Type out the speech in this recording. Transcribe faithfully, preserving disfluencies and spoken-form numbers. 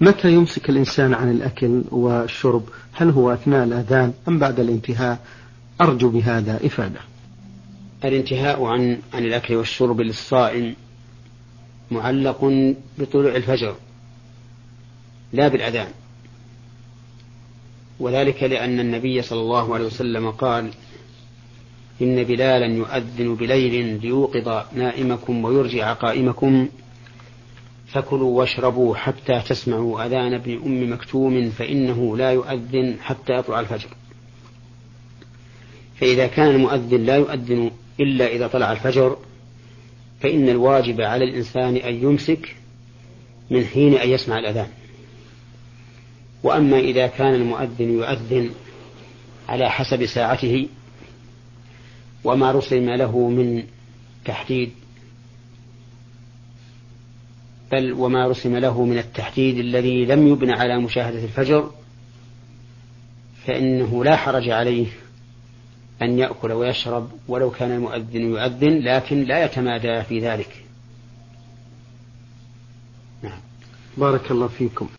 متى يمسك الإنسان عن الأكل والشرب؟ هل هو أثناء الأذان أم بعد الانتهاء؟ أرجو بهذا إفادة. الانتهاء عن عن الأكل والشرب للصائم معلق بطلوع الفجر لا بالأذان، وذلك لأن النبي صلى الله عليه وسلم قال: إن بلالا يؤذن بليل ليوقظ نائمكم ويرجع قائمكم، فكلوا واشربوا حتى تسمعوا أذان ابن أم مكتوم فإنه لا يؤذن حتى يطلع الفجر. فإذا كان المؤذن لا يؤذن إلا إذا طلع الفجر، فإن الواجب على الإنسان أن يمسك من حين أن يسمع الأذان. وأما إذا كان المؤذن يؤذن على حسب ساعته وما رسم له من تحديد، بل وما رسم له من التحديد الذي لم يبنى على مشاهدة الفجر، فإنه لا حرج عليه أن يأكل ويشرب ولو كان المؤذن يؤذن، لكن لا يتمادى في ذلك. نعم. بارك الله فيكم.